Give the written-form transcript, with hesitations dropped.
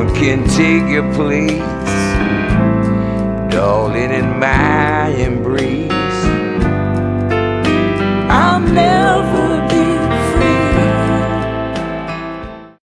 one can take your place, darling, in my embrace.